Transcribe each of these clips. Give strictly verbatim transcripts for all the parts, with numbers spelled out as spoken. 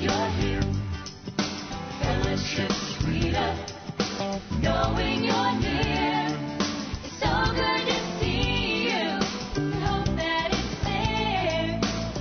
you're here. Fellowship sweeter, knowing you're near. It's so good to see you. We hope that it's there.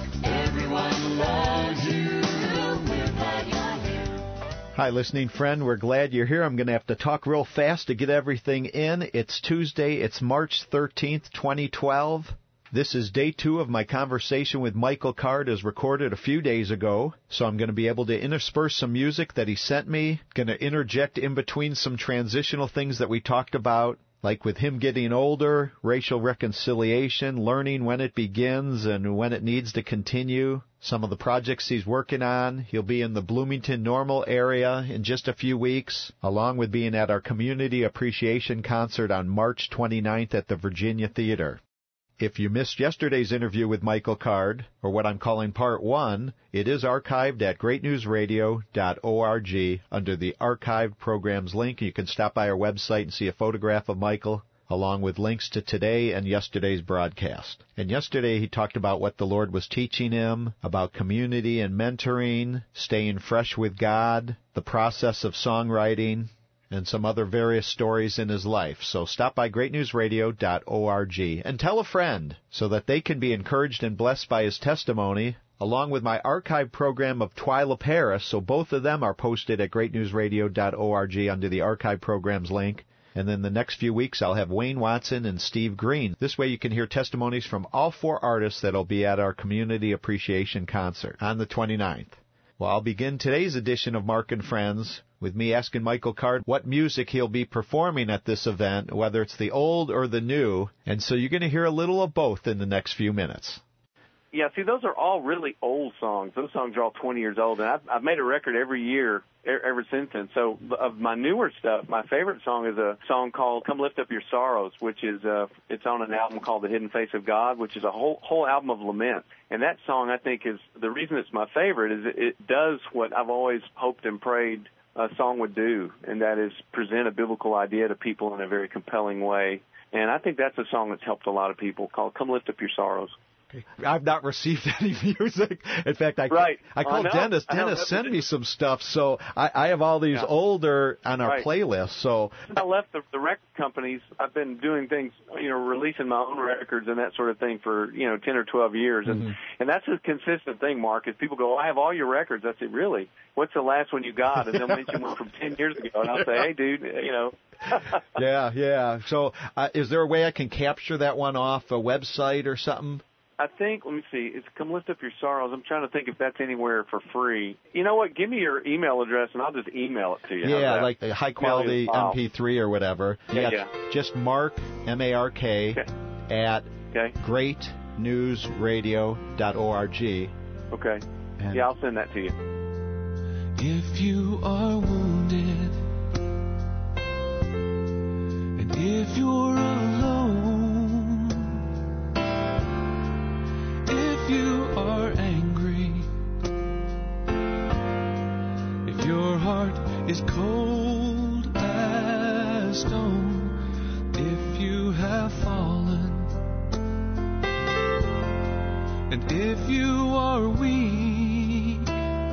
Everyone loves you. We're glad you're here. Hi, listening friend. We're glad you're here. I'm going to have to talk real fast to get everything in. It's Tuesday. It's March thirteenth, twenty twelve. This is day two of my conversation with Michael Card, as recorded a few days ago. So I'm going to be able to intersperse some music that he sent me. Going to interject in between some transitional things that we talked about, like with him getting older, racial reconciliation, learning when it begins and when it needs to continue, some of the projects he's working on. He'll be in the Bloomington Normal area in just a few weeks, along with being at our Community Appreciation Concert on March twenty-ninth at the Virginia Theater. If you missed yesterday's interview with Michael Card, or what I'm calling Part one, it is archived at great news radio dot org under the Archived Programs link. You can stop by our website and see a photograph of Michael, along with links to today and yesterday's broadcast. And yesterday he talked about what the Lord was teaching him, about community and mentoring, staying fresh with God, the process of songwriting, and some other various stories in his life. So stop by great news radio dot org and tell a friend so that they can be encouraged and blessed by his testimony, along with my archive program of Twyla Paris. So both of them are posted at great news radio dot org under the archive programs link. And then the next few weeks I'll have Wayne Watson and Steve Green. This way you can hear testimonies from all four artists that will be at our Community Appreciation Concert on the twenty-ninth. Well, I'll begin today's edition of Mark and Friends with me asking Michael Card what music he'll be performing at this event, whether it's the old or the new. And so you're going to hear a little of both in the next few minutes. Yeah, see, those are all really old songs. Those songs are all twenty years old, and I've, I've made a record every year ever since then. So of my newer stuff, my favorite song is a song called Come Lift Up Your Sorrows, which is uh, it's on an album called The Hidden Face of God, which is a whole whole album of lament. And that song, I think, is the reason it's my favorite is it, it does what I've always hoped and prayed a song would do, and that is present a biblical idea to people in a very compelling way. And I think that's a song that's helped a lot of people, called Come Lift Up Your Sorrows. I've not received any music. In fact, I, right. I called I Dennis. Dennis sent me some stuff, so I, I have all these yeah. older on our right. playlist. So I left the, the record companies. I've been doing things, you know, releasing my own records and that sort of thing for, you know, ten or twelve years. And, mm-hmm. and that's a consistent thing, Mark, is people go, I have all your records. I said, really? What's the last one you got? And they'll mention one from ten years ago. And I'll say, hey, dude, you know. yeah, yeah. So uh, is there a way I can capture that one off a website or something? I think, let me see, it's Come Lift Up Your Sorrows. I'm trying to think if that's anywhere for free. You know what? Give me your email address, and I'll just email it to you. Yeah, like the high-quality M P three or whatever. Yeah, yeah. yeah. Just Mark, M A R K, okay. at okay. great news radio dot org. Okay. And yeah, I'll send that to you. If you are wounded, and if you're alone, if you are angry, if your heart is cold as stone, if you have fallen, and if you are weak,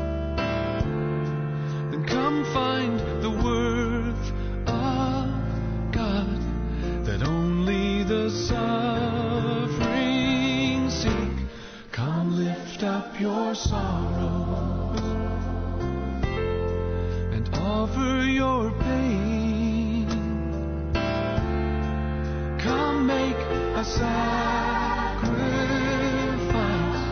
then come find the worth of God that only the suffering seek. Come lift up your sorrows and offer your pain. Come make a sacrifice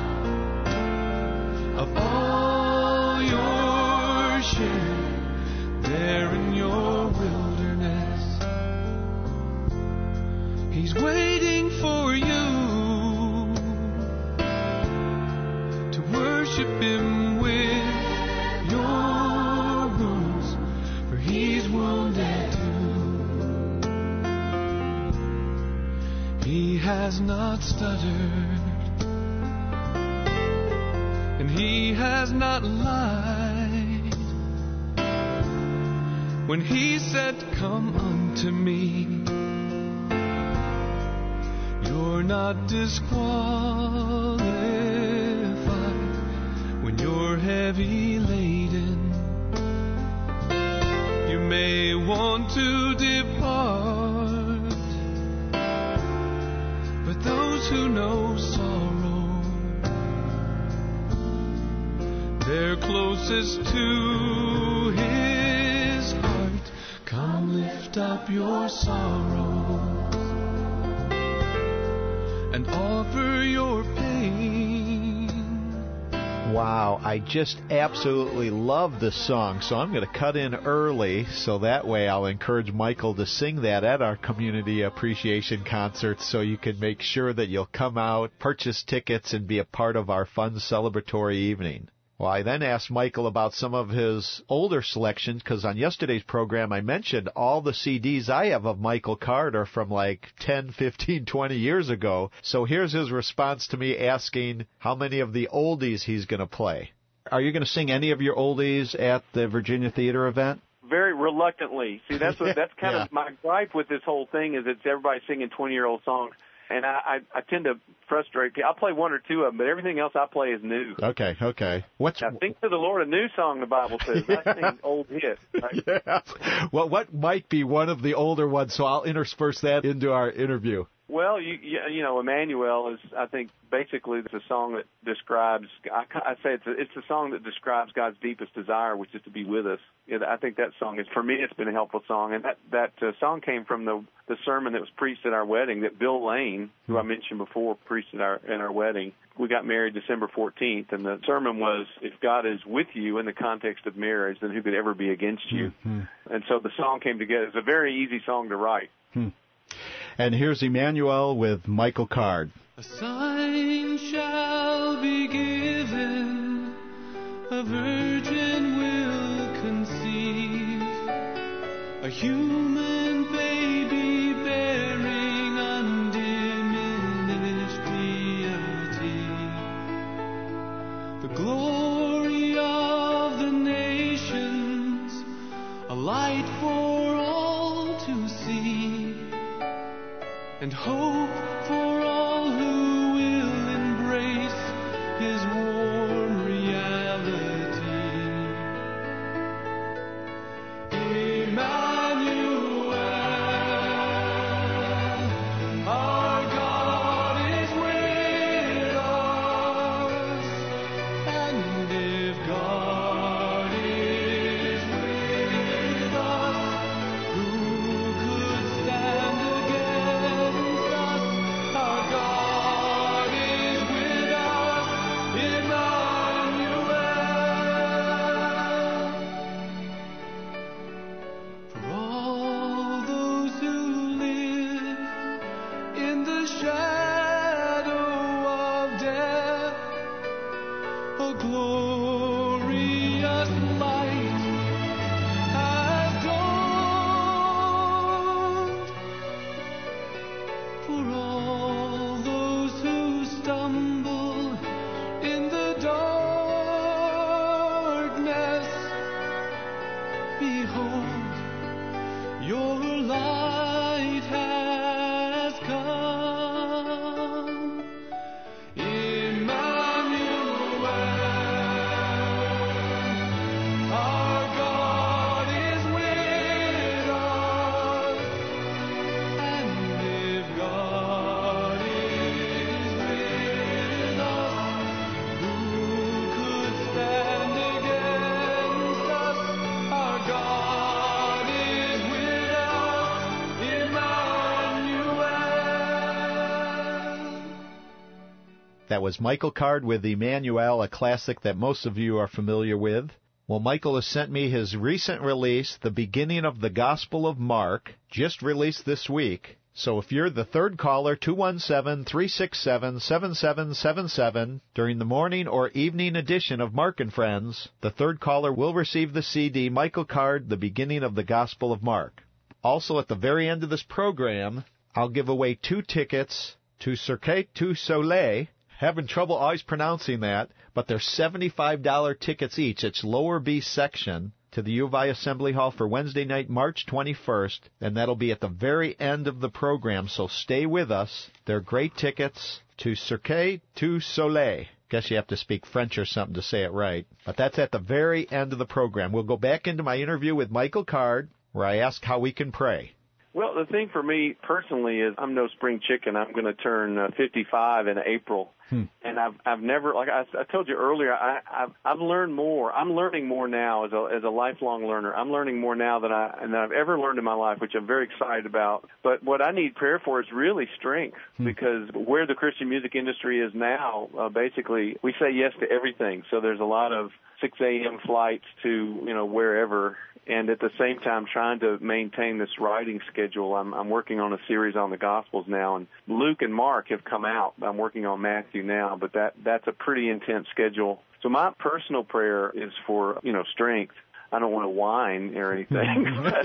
of all your share there in your wilderness. He's waiting for you. Worship him with your wounds, for he's wounded too. He has not stuttered, and he has not lied. When he said, come unto me, you're not disqualified. When you're heavy laden, want to depart, but those who know sorrow, they're closest to his heart. Come lift up your sorrows and offer your pain. Wow, I just absolutely love this song, so I'm going to cut in early, so that way I'll encourage Michael to sing that at our community appreciation concert, so you can make sure that you'll come out, purchase tickets, and be a part of our fun celebratory evening. Well, I then asked Michael about some of his older selections, because on yesterday's program I mentioned all the C Ds I have of Michael Card are from like ten, fifteen, twenty years ago. So here's his response to me asking how many of the oldies he's going to play. Are you going to sing any of your oldies at the Virginia Theater event? Very reluctantly. See, that's what, that's kind Yeah. of my gripe with this whole thing is it's everybody singing twenty-year-old songs. And I, I, I tend to frustrate people. I'll play one or two of them, but everything else I play is new. Okay, okay. What's Now, think to the Lord, a new song the Bible says. I sing old hits. Right? Yeah. Well, what might be one of the older ones, so I'll intersperse that into our interview. Well, you, you you know, Emmanuel is, I think, basically it's a song that describes, I, I say it's a, it's a song that describes God's deepest desire, which is to be with us. Yeah, I think that song is, for me, it's been a helpful song. And that, that uh, song came from the the sermon that was preached at our wedding that Bill Lane, who I mentioned before, preached at our, at our wedding. We got married December fourteenth, and the sermon was, if God is with you in the context of marriage, then who could ever be against you? Mm-hmm. And so the song came together. It's a very easy song to write. Hmm. And here's Emmanuel with Michael Card. A sign shall be given, a virgin will conceive, a human baby bearing undiminished deity. The glory of the nations, a light for all to see, and hope for all who will embrace his warm reality. Emmanuel, our God is with us, and if God is with us, who could stand against us? Our God is with us, Emmanuel. For all those who live in the shadow of death, a glorious light has dawned. For all those who stumble in the darkness, behold, your light has come. Emmanuel, our God is with us, and if God is with us, who could stand against us? Our God is with us, Emmanuel. That was Michael Card with Emmanuel, a classic that most of you are familiar with. Well, Michael has sent me his recent release, The Beginning of the Gospel of Mark, just released this week. So if you're the third caller, two one seven, three six seven, seven seven seven seven, during the morning or evening edition of Mark and Friends, the third caller will receive the C D, Michael Card, The Beginning of the Gospel of Mark. Also, at the very end of this program, I'll give away two tickets to Cirque du Soleil. Having trouble always pronouncing that, but they're seventy-five dollars tickets each. It's lower B section to the U of I Assembly Hall for Wednesday night, March twenty-first, and that'll be at the very end of the program, so stay with us. They're great tickets to Cirque du Soleil. Guess you have to speak French or something to say it right. But that's at the very end of the program. We'll go back into my interview with Michael Card, where I ask how we can pray. Well, the thing for me personally is I'm no spring chicken. I'm going to turn uh, fifty-five in April, Hmm. and I've I've never like I, I told you earlier. I I've, I've learned more. I'm learning more now as a as a lifelong learner. I'm learning more now than I than I've ever learned in my life, which I'm very excited about. But what I need prayer for is really strength, Hmm. because where the Christian music industry is now, uh, basically we say yes to everything. So there's a lot of six a.m. flights to you know wherever. And at the same time, trying to maintain this writing schedule. I'm, I'm working on a series on the Gospels now, and Luke and Mark have come out. I'm working on Matthew now, but that that's a pretty intense schedule. So my personal prayer is for, you know, strength. I don't want to whine or anything.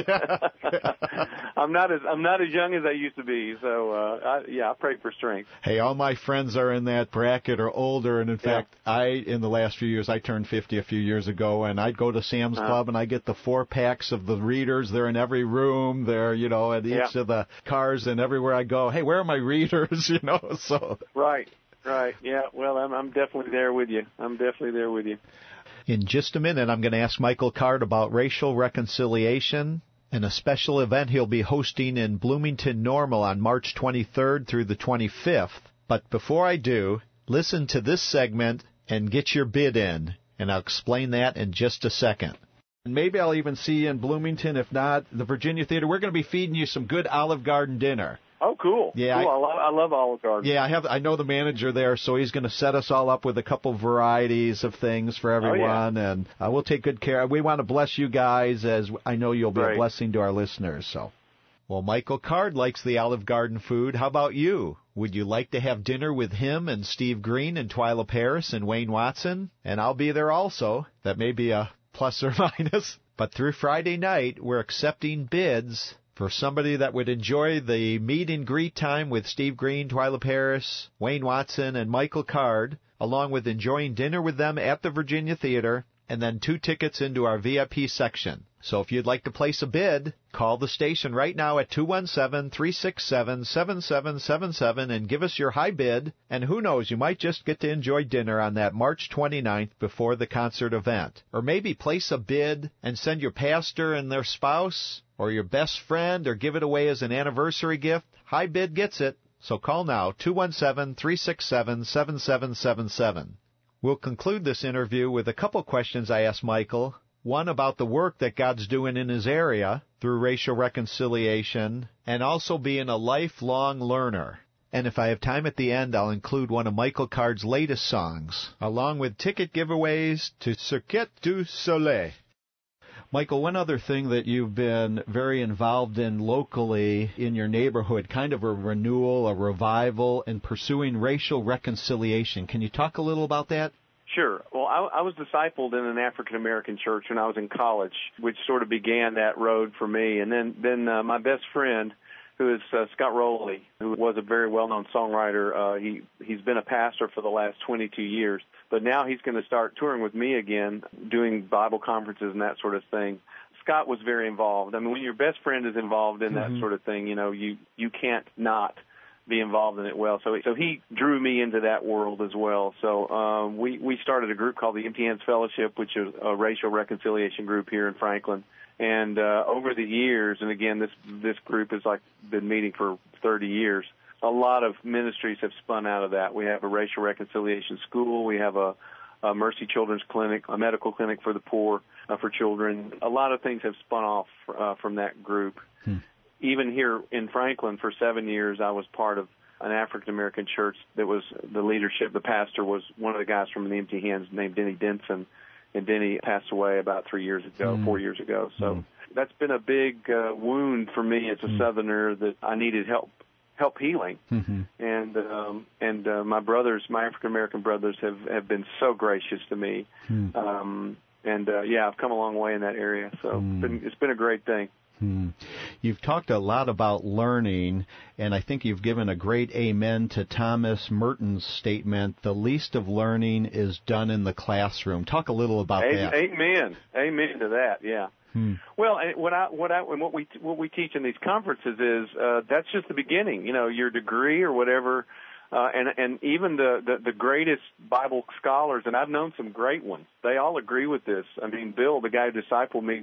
I'm not as I'm not as young as I used to be. So uh, I, yeah, I pray for strength. Hey, all my friends are in that bracket or older, and in Yeah. fact, I, in the last few years, I turned fifty a few years ago, and I'd go to Sam's Uh-huh. Club, and I get the four packs of the readers. They're in every room. They're, you know, at each Yeah. of the cars, and everywhere I go, hey, where are my readers? You know, so. Right, right. Yeah. Well, I'm I'm definitely there with you. I'm definitely there with you. In just a minute, I'm going to ask Michael Card about racial reconciliation and a special event he'll be hosting in Bloomington Normal on March twenty-third through the twenty-fifth. But before I do, listen to this segment and get your bid in, and I'll explain that in just a second. And maybe I'll even see you in Bloomington. If not, the Virginia Theater. We're going to be feeding you some good Olive Garden dinner. Oh, cool. Yeah, Cool. I- I, love I love Olive Garden. Yeah, I have. I know the manager there, so he's going to set us all up with a couple varieties of things for everyone, and uh, we'll take good care. We want to bless you guys, as I know you'll be a Right. blessing to our listeners. So, well, Michael Card likes the Olive Garden food. How about you? Would you like to have dinner with him and Steve Green and Twyla Paris and Wayne Watson? And I'll be there also. That may be a plus or minus. But through Friday night, we're accepting bids for somebody that would enjoy the meet and greet time with Steve Green, Twyla Paris, Wayne Watson, and Michael Card, along with enjoying dinner with them at the Virginia Theater, and then two tickets into our V I P section. So if you'd like to place a bid, call the station right now at two one seven, three six seven, seven seven seven seven and give us your high bid, and who knows, you might just get to enjoy dinner on that March twenty-ninth before the concert event. Or maybe place a bid and send your pastor and their spouse, or your best friend, or give it away as an anniversary gift. High bid gets it. So call now, two one seven, three six seven, seven seven seven seven. We'll conclude this interview with a couple questions I asked Michael. One about the work that God's doing in his area through racial reconciliation, and also being a lifelong learner. And if I have time at the end, I'll include one of Michael Card's latest songs, along with ticket giveaways to Circuit du Soleil. Michael, one other thing that you've been very involved in locally in your neighborhood, kind of a renewal, a revival, and pursuing racial reconciliation. Can you talk a little about that? Sure. Well, I, I was discipled in an African American church when I was in college, which sort of began that road for me. And then, then uh, my best friend, who is uh, Scott Rowley, who was a very well-known songwriter, uh, he he's been a pastor for the last twenty-two years. But now he's going to start touring with me again, doing Bible conferences and that sort of thing. Scott was very involved. I mean, when your best friend is involved in that Mhm. sort of thing, you know, you you can't not be involved in it well. So so he drew me into that world as well. So um, we, we started a group called the Empty Hands Fellowship, which is a racial reconciliation group here in Franklin. And uh, over the years, and again, this this group has like been meeting for thirty years, a lot of ministries have spun out of that. We have a racial reconciliation school. We have a, a Mercy Children's Clinic, a medical clinic for the poor, uh, for children. A lot of things have spun off uh, from that group. Hmm. Even here in Franklin, for seven years, I was part of an African-American church that was the leadership. The pastor was one of the guys from the Empty Hands named Denny Denson, and Denny passed away about three years ago, Mm. four years ago. So Mm. that's been a big uh, wound for me as a Mm. Southerner that I needed help help healing. Mm-hmm. And um, and uh, my brothers, my African-American brothers, have, have been so gracious to me. Hmm. Um, and, uh, yeah, I've come a long way in that area. So Mm. it's, been, it's been a great thing. Hmm. You've talked a lot about learning, and I think you've given a great amen to Thomas Merton's statement, the least of learning is done in the classroom. Talk a little about A- that. Amen. Amen to that, yeah. Hmm. Well, and what I what I and what we what we teach in these conferences is uh, that's just the beginning. You know, your degree or whatever, uh, and and even the, the the greatest Bible scholars, and I've known some great ones. They all agree with this. I mean, Bill, the guy who discipled me,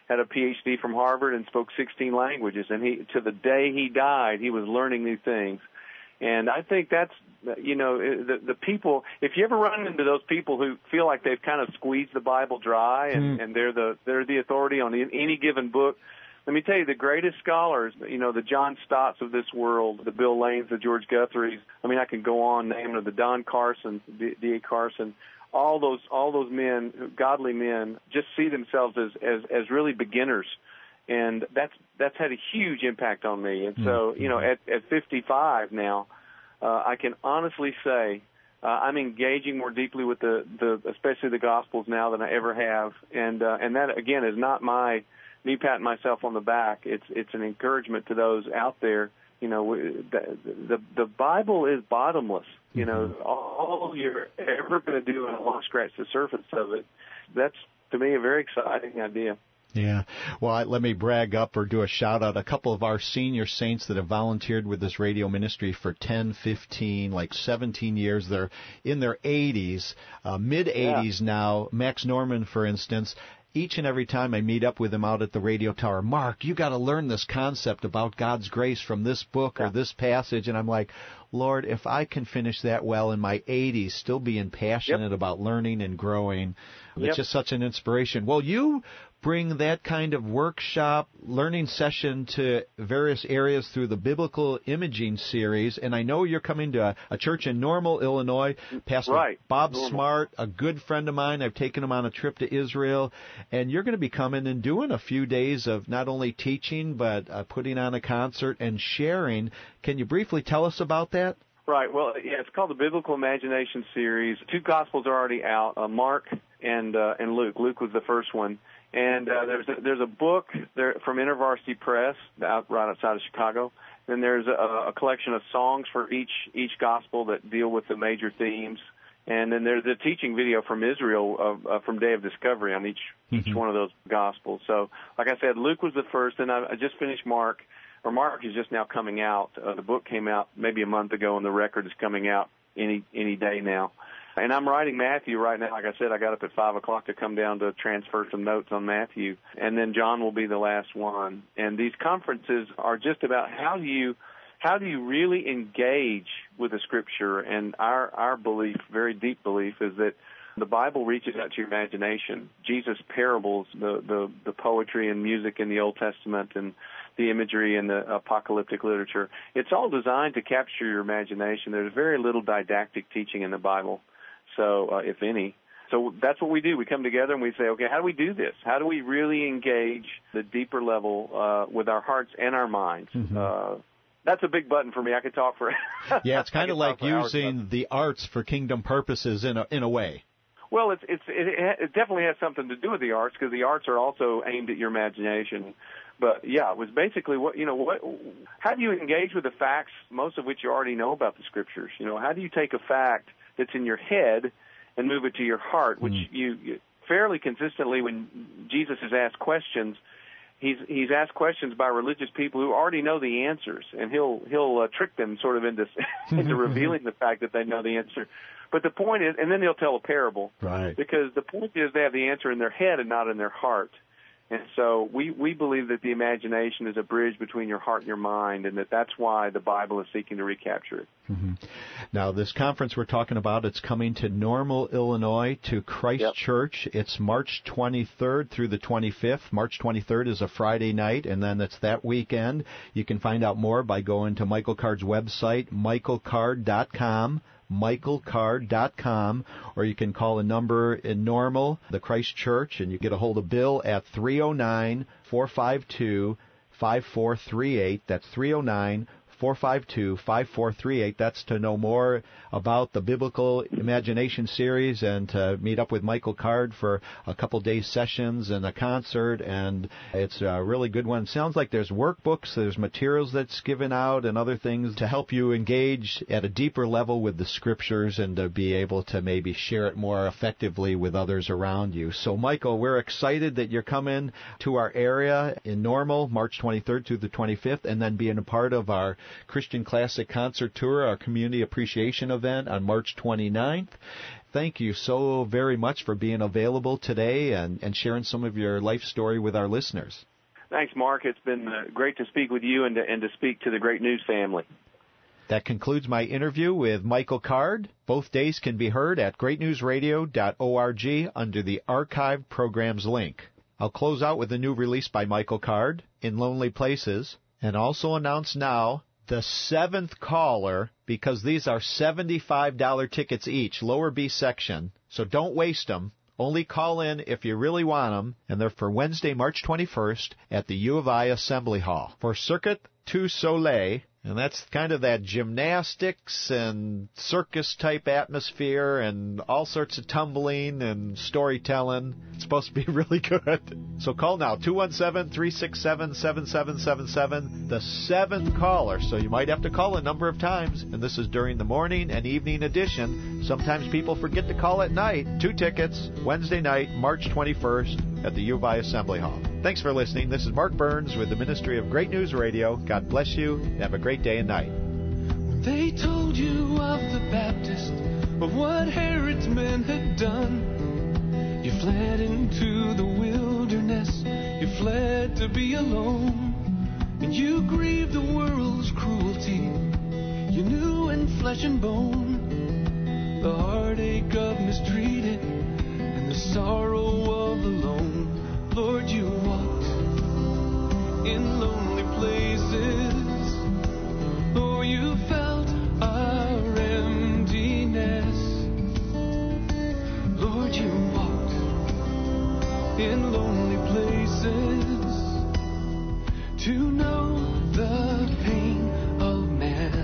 had a P H D from Harvard and spoke sixteen languages. And he, to the day he died, he was learning new things. And I think that's, you know, the, the people, if you ever run into those people who feel like they've kind of squeezed the Bible dry and, mm. and they're the, they're the authority on any given book, let me tell you, the greatest scholars, you know, the John Stotts of this world, the Bill Lanes, the George Guthries, I mean, I can go on naming the Don Carson, D A Carson, all those, all those men, godly men, just see themselves as, as, as really beginners. And that's that's had a huge impact on me. And so, you know, at, at fifty-five now, uh, I can honestly say uh, I'm engaging more deeply with the, the especially the Gospels now than I ever have. And uh, and that again is not my me patting myself on the back. It's it's an encouragement to those out there. You know, the the, the Bible is bottomless. You know, all you're ever going to do, and I won't scratch the surface of it. That's to me a very exciting idea. Yeah. Well, I, let me brag up or do a shout-out. A couple of our senior saints that have volunteered with this radio ministry for ten, fifteen, like seventeen years. They're in their eighties, uh, mid-eighties yeah. now. Max Norman, for instance. Each and every time I meet up with him out at the radio tower, Mark, you got to learn this concept about God's grace from this book yeah. or this passage. And I'm like, Lord, if I can finish that well in my eighties, still being passionate yep. about learning and growing, it's yep. just such an inspiration. Well, you bring that kind of workshop, learning session to various areas through the Biblical Imaging series, and I know you're coming to a, a church in Normal, Illinois. Pastor right. Bob Normal. Smart, a good friend of mine. I've taken him on a trip to Israel, and you're going to be coming and doing a few days of not only teaching, but uh, putting on a concert and sharing. Can you briefly tell us about that? Right. Well, yeah, it's called the Biblical Imagination series. Two Gospels are already out, uh, Mark and uh, and Luke. Luke was the first one. And uh, there's a, there's a book there from InterVarsity Press out right outside of Chicago. Then there's a, a collection of songs for each each gospel that deal with the major themes. And then there's a teaching video from Israel uh, uh, from Day of Discovery on each mm-hmm. each one of those gospels. So, like I said, Luke was the first, and I, I just finished Mark. Or Mark is just now coming out. Uh, the book came out maybe a month ago, and the record is coming out any any day now. And I'm writing Matthew right now. Like I said, I got up at five o'clock to come down to transfer some notes on Matthew. And then John will be the last one. And these conferences are just about how do you how do you really engage with the Scripture. And our, our belief, very deep belief, is that the Bible reaches out to your imagination. Jesus' parables, the, the, the poetry and music in the Old Testament and the imagery in the apocalyptic literature, it's all designed to capture your imagination. There's very little didactic teaching in the Bible. So, uh, if any. So that's what we do. We come together and we say, okay, how do we do this? How do we really engage the deeper level uh, with our hearts and our minds? Mm-hmm. Uh, that's a big button for me. I could talk for yeah, it's kind of like using the arts for kingdom purposes in a, in a way. Well, it's, it's, it, it definitely has something to do with the arts because the arts are also aimed at your imagination. But, yeah, it was basically what, you know, what, how do you engage with the facts, most of which you already know about the Scriptures? You know, how do you take a fact that's in your head and move it to your heart, which mm. you, you fairly consistently when Jesus is asked questions, he's he's asked questions by religious people who already know the answers, and he'll he'll uh, trick them sort of into into revealing the fact that they know the answer. But the point is, and then he'll tell a parable, right? Because the point is they have the answer in their head and not in their heart. And so we, we believe that the imagination is a bridge between your heart and your mind, and that that's why the Bible is seeking to recapture it. Mm-hmm. Now, this conference we're talking about, it's coming to Normal, Illinois, to Christ yep. Church. It's March twenty-third through the twenty-fifth. March twenty-third is a Friday night, and then it's that weekend. You can find out more by going to Michael Card's website, michael card dot com. michael card dot com, or you can call a number in Normal, the Christ Church, and you get a hold of Bill at three oh nine, four five two, five four three eight. That's three oh nine, four five two, five four three eight. That's to know more about the Biblical Imagination series and to meet up with Michael Card for a couple days sessions and a concert, and it's a really good one. It sounds like there's workbooks, there's materials that's given out and other things to help you engage at a deeper level with the Scriptures and to be able to maybe share it more effectively with others around you. So, Michael, we're excited that you're coming to our area in Normal, March twenty-third through the twenty-fifth, and then being a part of our Christian Classic Concert Tour, our community appreciation event on March twenty-ninth. Thank you so very much for being available today and, and sharing some of your life story with our listeners. Thanks, Mark. It's been uh, great to speak with you and to, and to speak to the Great News family. That concludes my interview with Michael Card. Both days can be heard at great news radio dot org under the archived programs link. I'll close out with a new release by Michael Card, In Lonely Places, and also announce now the seventh caller, because these are seventy-five dollars tickets each, lower B section, so don't waste them. Only call in if you really want them, and they're for Wednesday, March twenty-first at the U of I Assembly Hall. For Circuit du Soleil, and that's kind of that gymnastics and circus-type atmosphere and all sorts of tumbling and storytelling. It's supposed to be really good. So call now, two one seven, three six seven, seven seven seven seven, the seventh caller. So you might have to call a number of times, and this is during the morning and evening edition. Sometimes people forget to call at night. Two tickets, Wednesday night, March twenty-first at the U of I Assembly Hall. Thanks for listening. This is Mark Burns with the Ministry of Great News Radio. God bless you. Have a great day and night. They told you of the Baptist, of what Herod's men had done. You fled into the wilderness, you fled to be alone, and you grieved the world's cruelty, you knew in flesh and bone, the heartache of mistreated, and the sorrow of the lone. Lord, you walked in lonely places. Oh, you felt our emptiness. Lord, you walked in lonely places to know the pain of man.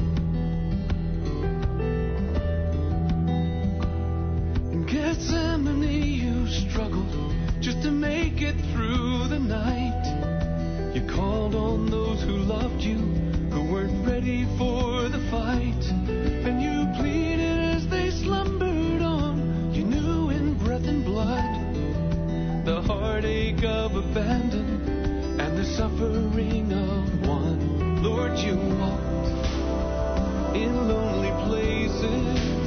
In Gethsemane, you struggled just to make it through the night. You called on those who loved you, who weren't ready for the fight, and you pleaded as they slumbered on. You knew in breath and blood the heartache of abandon and the suffering of one. Lord, you walked in lonely places.